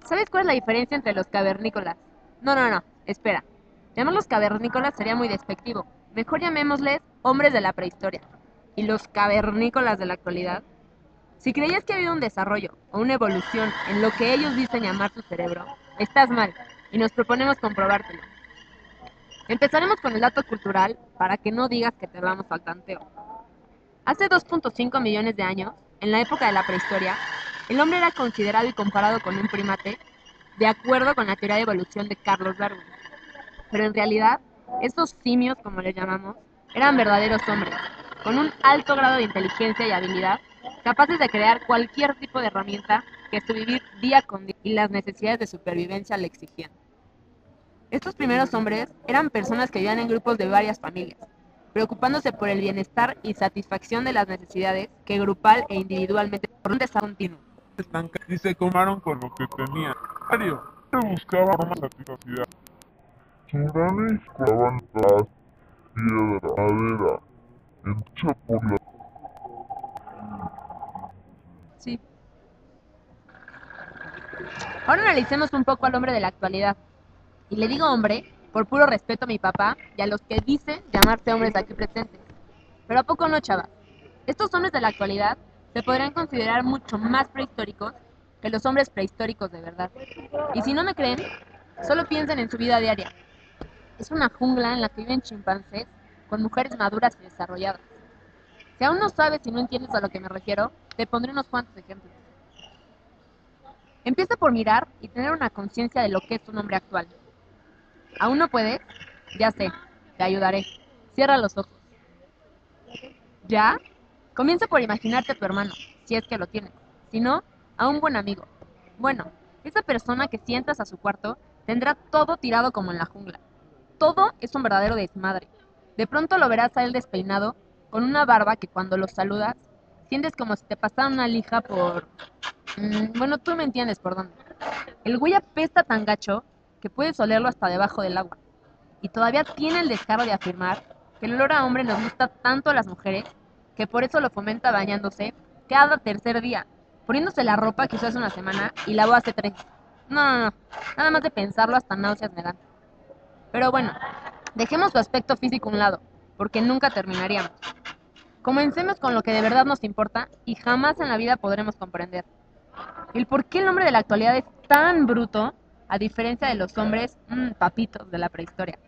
¿Sabes cuál es la diferencia entre los cavernícolas? No, espera. Llamarlos cavernícolas sería muy despectivo. Mejor llamémosles hombres de la prehistoria. ¿Y los cavernícolas de la actualidad? Si creías que ha habido un desarrollo o una evolución en lo que ellos dicen llamar su cerebro, estás mal y nos proponemos comprobártelo. Empezaremos con el dato cultural para que no digas que te vamos al tanteo. Hace 2.5 millones de años, en la época de la prehistoria, el hombre era considerado y comparado con un primate de acuerdo con la teoría de evolución de Carlos Darwin. Pero en realidad, estos simios, como les llamamos, eran verdaderos hombres, con un alto grado de inteligencia y habilidad, capaces de crear cualquier tipo de herramienta que su vivir día con día y las necesidades de supervivencia le exigían. Estos primeros hombres eran personas que vivían en grupos de varias familias, preocupándose por el bienestar y satisfacción de las necesidades que grupal e individualmente por un desarrollo continuo. Y se comaron con lo que tenían. Diario, se buscaba formas de satisfacer. Suranes clavaban gas, piedra, madera, hecha por la... Sí. Ahora analicemos un poco al hombre de la actualidad. Y le digo hombre por puro respeto a mi papá y a los que dicen llamarse hombres aquí presentes. Pero ¿a poco no, chava? Estos hombres de la actualidad se podrían considerar mucho más prehistóricos que los hombres prehistóricos de verdad. Y si no me creen, solo piensen en su vida diaria. Es una jungla en la que viven chimpancés con mujeres maduras y desarrolladas. Si aún no sabes y no entiendes a lo que me refiero, te pondré unos cuantos ejemplos. Empieza por mirar y tener una conciencia de lo que es un hombre actual. ¿Aún no puedes? Ya sé, te ayudaré. Cierra los ojos. ¿Ya? Comienza por imaginarte a tu hermano, si es que lo tienes. Si no, a un buen amigo. Bueno, esa persona que si entras a su cuarto tendrá todo tirado como en la jungla. Todo es un verdadero desmadre. De pronto lo verás a él despeinado, con una barba que cuando lo saludas, sientes como si te pasara una lija por... bueno, tú me entiendes por dónde. El güey apesta tan gacho que puedes olerlo hasta debajo del agua. Y todavía tiene el descaro de afirmar que el olor a hombre nos gusta tanto a las mujeres que por eso lo fomenta bañándose cada tercer día, poniéndose la ropa que usó hace una semana y lavó hace 3. No, nada más de pensarlo hasta náuseas me dan. Pero bueno, dejemos su aspecto físico a un lado, porque nunca terminaríamos. Comencemos con lo que de verdad nos importa y jamás en la vida podremos comprender. El por qué el hombre de la actualidad es tan bruto, a diferencia de los hombres, papitos de la prehistoria.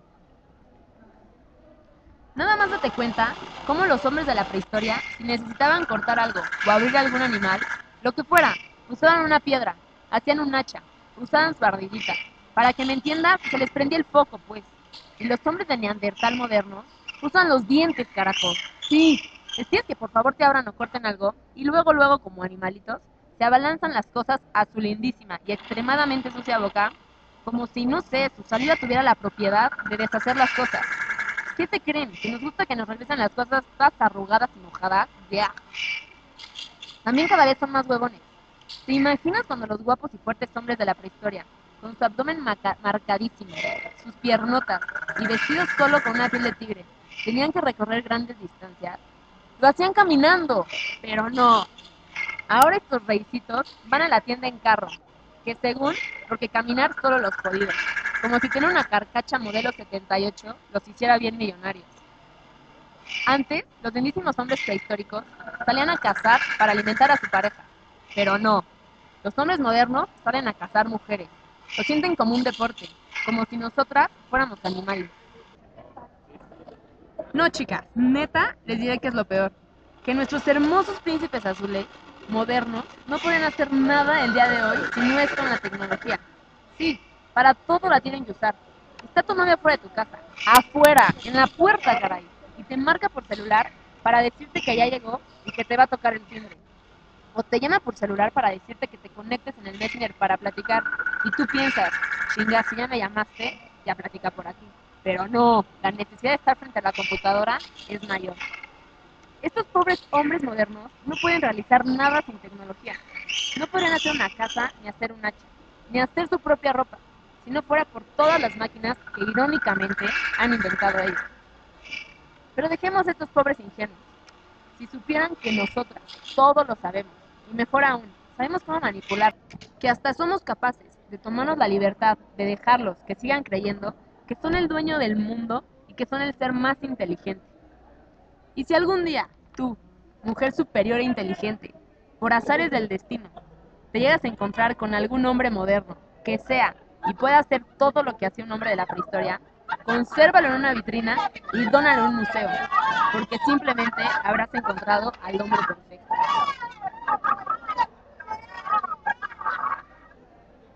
Nada más date cuenta cómo los hombres de la prehistoria, si necesitaban cortar algo o abrir algún animal, lo que fuera, usaban una piedra, hacían un hacha, usaban su ardillita. Para que me entiendas, se les prendía el foco, pues. Y los hombres de Neandertal modernos usan los dientes, carajo. Sí, les pides que por favor te abran o corten algo, y luego, como animalitos, se abalanzan las cosas a su lindísima y extremadamente sucia boca, como si, no sé, su saliva tuviera la propiedad de deshacer las cosas. ¿Qué te creen? ¿Que nos gusta que nos regresen las cosas todas arrugadas y mojadas? Ya. También cada vez son más huevones. ¿Te imaginas cuando los guapos y fuertes hombres de la prehistoria, con su abdomen marcadísimo, sus piernotas y vestidos solo con una piel de tigre, tenían que recorrer grandes distancias? Lo hacían caminando, pero no. Ahora estos reicitos van a la tienda en carro, que según, porque caminar solo los jodidos, como si tener una carcacha modelo 78 los hiciera bien millonarios. Antes, los lindísimos hombres prehistóricos salían a cazar para alimentar a su pareja, pero no. Los hombres modernos salen a cazar mujeres. Lo sienten como un deporte, como si nosotras fuéramos animales. No, chicas, neta, les diré que es lo peor. Que nuestros hermosos príncipes azules, modernos, no pueden hacer nada el día de hoy si no es con la tecnología. Sí, para todo la tienen que usar. Está tu novia afuera de tu casa, afuera, en la puerta, caray, y te marca por celular para decirte que ya llegó y que te va a tocar el timbre. O te llama por celular para decirte que te conectes en el Messenger para platicar y tú piensas, chinga, si ya me llamaste, ya platica por aquí. Pero no, la necesidad de estar frente a la computadora es mayor. Estos pobres hombres modernos no pueden realizar nada sin tecnología. No podrían hacer una casa, ni hacer un hacha, ni hacer su propia ropa, si no fuera por todas las máquinas que irónicamente han inventado ellos. Pero dejemos estos pobres ingenuos. Si supieran que nosotras todo lo sabemos, y mejor aún, sabemos cómo manipular, que hasta somos capaces de tomarnos la libertad de dejarlos que sigan creyendo que son el dueño del mundo y que son el ser más inteligente. Y si algún día tú, mujer superior e inteligente, por azares del destino, te llegas a encontrar con algún hombre moderno que sea y pueda hacer todo lo que hacía un hombre de la prehistoria, consérvalo en una vitrina y dónalo en un museo, porque simplemente habrás encontrado al hombre perfecto.